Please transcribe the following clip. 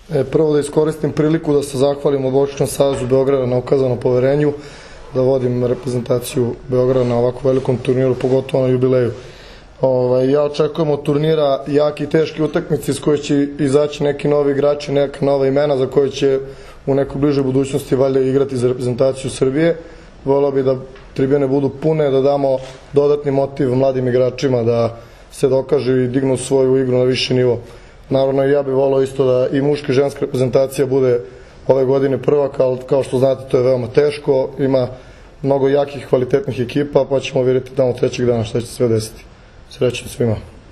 Prvo da iskoristim priliku da se zahvalim Odbojkaškom savezu Beograda na ukazanom poverenju, da vodim reprezentaciju Beograda na ovako velikom turniru, pogotovo na jubileju. Ja očekujem od turnira jaki i teški utakmice iz koje će izaći neki novi igrači, neka nova imena za koje će u nekoj bližoj budućnosti valjda igrati za reprezentaciju Srbije. Voleo bi da tribine budu pune, da damo dodatni motiv mladim igračima da se dokažu i dignu svoju igru na viši nivo. Naravno, ja bih voleo isto da i muška i ženska reprezentacija bude ove godine prvak, ali kao što znate, to je veoma teško. Ima mnogo jakih, kvalitetnih ekipa, pa ćemo vidjeti tamo trećeg dana šta će sve desiti. Srećno svima.